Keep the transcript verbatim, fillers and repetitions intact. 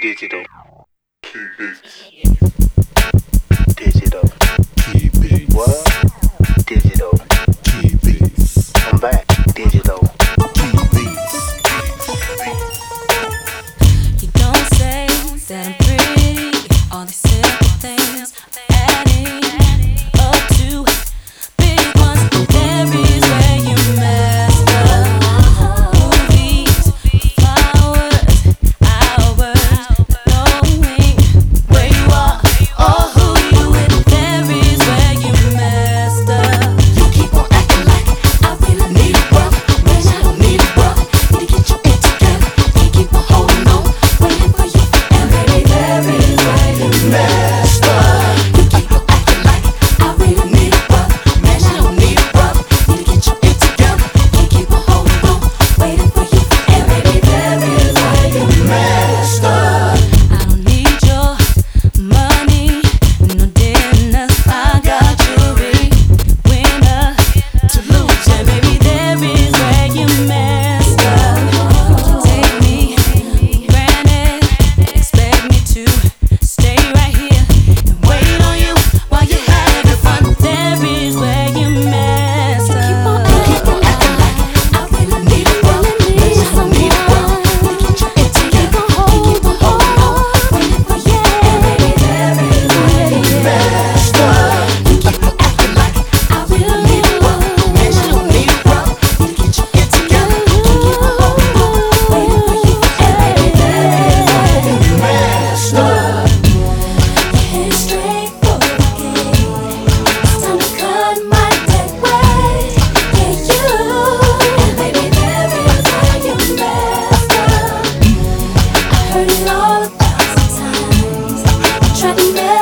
Digital key beats. Digital Key beats. what? Digital. Key beats. I'm back. Digital. Key beats. You don't say that I'm pretty. All these simple things adding up to big ones. There is where you messed up. Movies, flowers, hours, knowing where you are or who you with. There is where you messed up. You keep on acting like I really need a brother, when I don't need a brother. Need to get your it together. Can't keep on holding on, waiting for you. And baby, there is where you messed up. You keep on acting like I really need a brother, when I don't need a brother. Need to get your it together. Can't keep on holding on, waiting for you. And baby, there is where you messed up. I don't need your money, no dinners. I got jewelry, winner to lose. And baby, there is where you messed up. You take me for granted, expect me to stay right here and wait on you while you're having fun. There is where you messed up. You keep on acting like I really need a brother, when I don't need a brother. Need to get your it together. Can't keep on holding on, waiting for you. And baby, there is where you messed up. You keep on acting like I really need a brother, when I don't need a brother. Need to get your it together. Can't keep on holding on, waiting for you. And baby, there is where you messed up. Head straight for the gate. It's time to cut my dead weight. Yeah, you. And baby, there is where you messed up. I heard it all a thousand times. You tried to